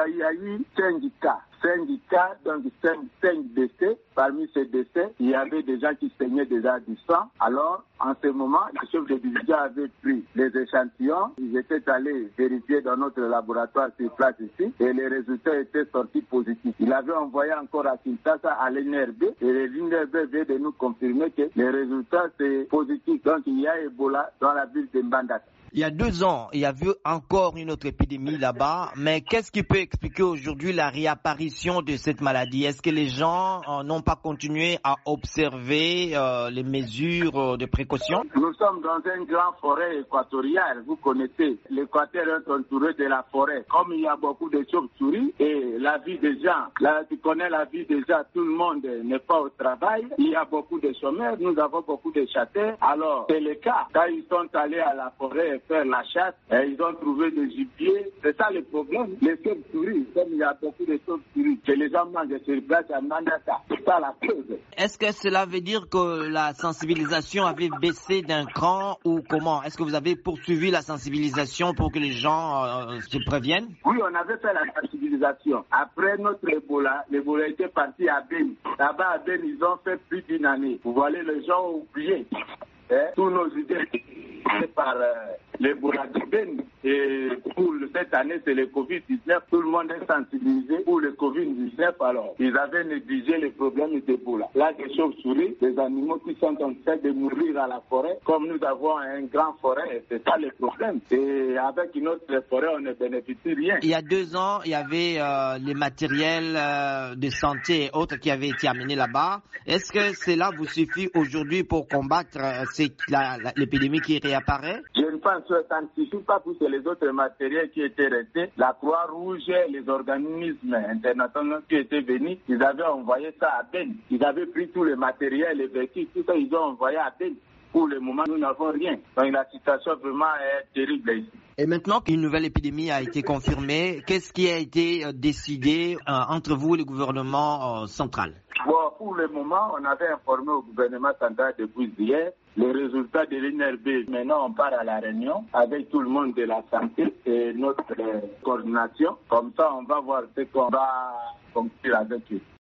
il y a eu 5 cas. 5 cas, donc 5 décès. Parmi ces décès, il y avait des gens qui saignaient déjà du sang. Alors, en ce moment, le chef de division avait pris les échantillons. Ils étaient allés vérifier dans notre laboratoire sur place ici et les résultats étaient sortis positifs. Il avait envoyé encore à Kinshasa à l'INRB et l'INRB vient de nous confirmer que les résultats c'est positif. Donc, il y a Ebola dans la ville de Mbandaka. Il y a 2 ans, il y a eu encore une autre épidémie là-bas. Mais qu'est-ce qui peut expliquer aujourd'hui la réapparition de cette maladie? Est-ce que les gens n'ont pas continué à observer les mesures de précaution? Nous sommes dans une grande forêt équatoriale. Vous connaissez, l'Équateur est entouré de la forêt. Comme il y a beaucoup de chauves-souris et la vie des gens, là tu connais la vie des gens, tout le monde n'est pas au travail. Il y a beaucoup de chômeurs, nous avons beaucoup de chasseurs. Alors, c'est le cas. Quand ils sont allés à la forêt faire la chasse, et ils ont trouvé des gibiers. C'est ça le problème. Les chauves-souris, comme il y a beaucoup de chauves-souris, que les gens mangent sur place à Mandaka. C'est ça la cause. Est-ce que cela veut dire que la sensibilisation avait baissé d'un cran ou comment? Est-ce que vous avez poursuivi la sensibilisation pour que les gens se préviennent? Oui, on avait fait la sensibilisation. Après notre Ebola, l'Ebola était parti à Beni. Là-bas à Beni, ils ont fait plus d'1 année. Vous voyez, les gens ont oublié. Tous nos idées par l'Ebola de Beni. Et pour cette année, c'est le Covid-19. Tout le monde est sensibilisé pour le Covid-19. Alors, ils avaient négligé les problèmes d'Ebola. Là, des chauves-souris, des animaux qui sont en train de mourir à la forêt. Comme nous avons un grand forêt, c'est ça le problème. Et avec une autre forêt, on ne bénéficie rien. Il y a 2 ans, il y avait les matériels de santé et autres qui avaient été amenés là-bas. Est-ce que cela vous suffit aujourd'hui pour combattre l'épidémie qui réapparaît? Je ne pense que ça ne suffit pas pour que les autres matériels qui étaient restés, la Croix-Rouge, les organismes internationaux qui étaient venus, ils avaient envoyé ça à Beni. Ils avaient pris tous les matériels, les véhicules, tout ça, ils ont envoyé à Beni. Pour le moment, nous n'avons rien. Donc la situation vraiment est terrible ici. Et maintenant qu'une nouvelle épidémie a été confirmée, qu'est-ce qui a été décidé entre vous et le gouvernement central? Bon, pour le moment, on avait informé au gouvernement central depuis hier les résultats de l'INRB. Maintenant, on part à la réunion avec tout le monde de la santé et notre coordination. Comme ça, on va voir ce qu'on va conclure avec eux.